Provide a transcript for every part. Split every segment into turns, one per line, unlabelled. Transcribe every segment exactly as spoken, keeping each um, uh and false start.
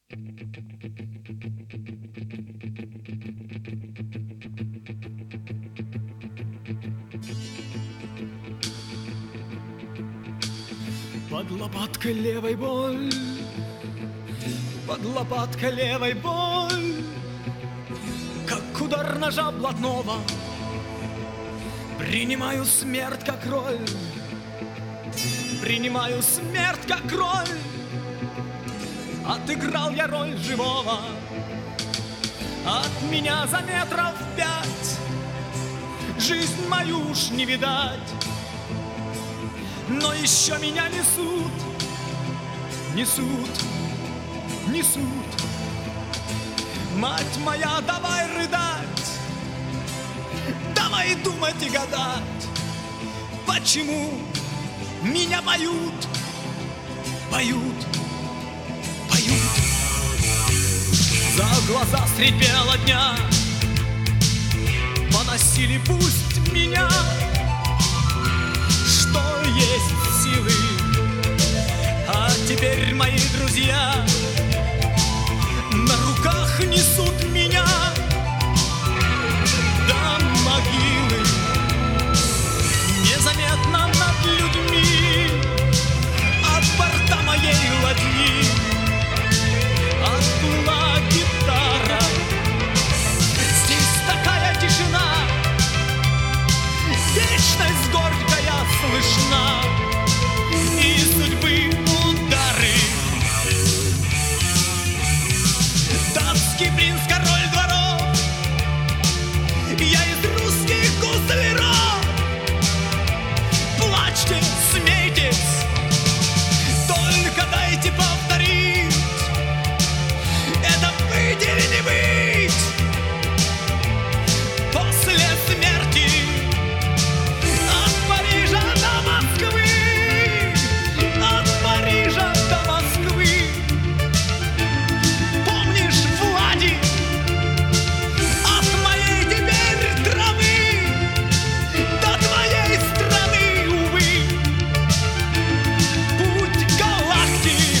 Под лопаткой левой боль, под лопаткой левой боль, как удар ножа блатного. Принимаю смерть как роль, принимаю смерть как роль. Отыграл я роль живого, от меня за метров пять жизнь мою уж не видать. Но еще меня несут, несут, несут. Мать моя, давай рыдать, давай думать и гадать, почему меня поют, поют, поют. За глаза средь бела дня поносили пусть меня, что есть силы. А теперь мои друзья на руках несут меня до могилы. Незаметно над людьми от борта моей ладьи отплыла гитара. Здесь такая тишина, вечность горькая слышна, и судьбы удары. Датский принц, король дворов, я из русских гусляров. Плачьте, смейтесь, только дайте повторить. Это быть или не быть после смерти. От Парижа до Москвы, от Парижа до Москвы. Помнишь, Влади, от моей теперь травы до твоей страны, увы, путь галактик.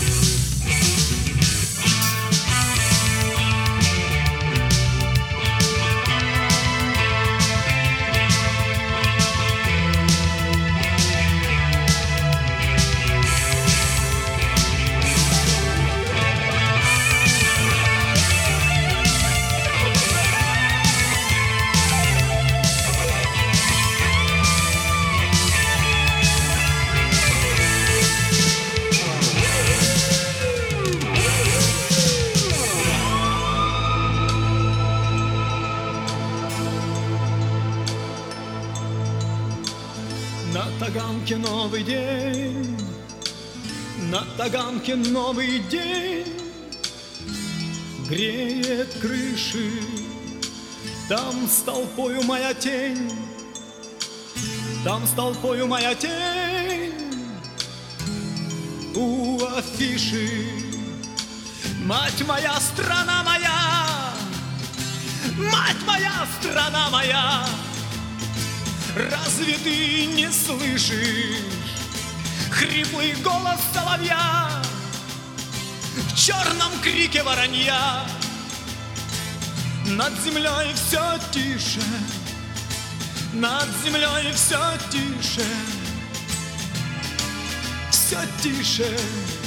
На Таганке новый день, на Таганке новый день греет крыши. Там с толпою моя тень, там с толпою моя тень у афиши. Мать моя, страна моя, мать моя, страна моя, разве ты не слышишь хриплый голос соловья в черном крике воронья? Над землей все тише, над землей все тише, все тише.